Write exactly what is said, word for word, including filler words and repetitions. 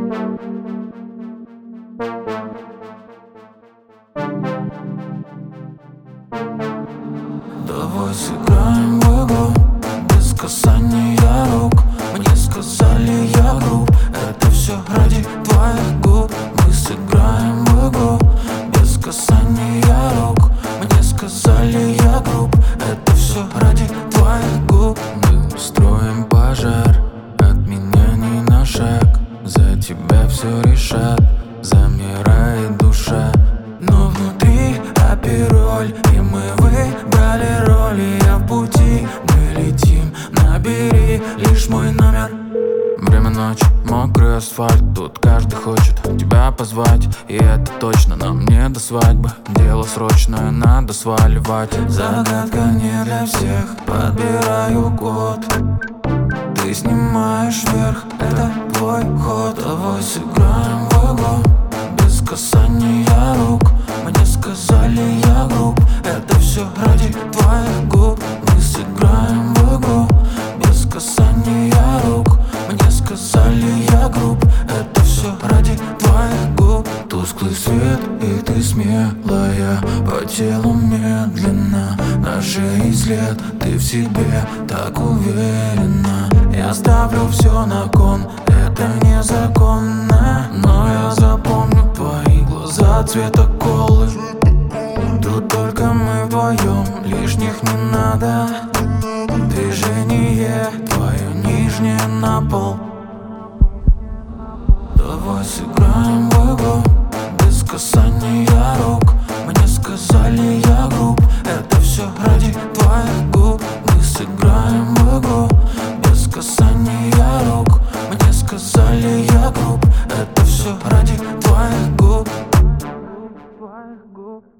Давай сыграем в игру без касания рук. Мне сказали, я груб, это все ради твоих губ. Мы сыграем в игру без касания рук. Мне сказали, я груб, это все ради твоих губ. Мы устроим пожар, от меня ни на шаг. За тебя все решат, замирает душа. Но внутри апероль, и мы выбрали роли. Я в пути, мы летим, набери лишь мой номер. Время ночи, мокрый асфальт, тут каждый хочет тебя позвать. И это точно нам не до свадьбы, дело срочное, надо сваливать. Загадка не для всех, подбираю год. Ты снимаешь вверх, это твой ход. Давай сыграем в игру без касания рук. Мне сказали, я груб, это все ради твоих губ. Мы сыграем в игру без касания рук. Мне сказали, я груб, это все ради твоих губ. Тусклый свет, и ты смелая, по телу медленно, на шее след, ты в себе так уверена. Я ставлю все на кон, это незаконно, но я запомню твои глаза цвета колы. Тут только мы вдвоем, лишних не надо. Движение твое нижнее на пол. Давай сыграем в игру без касания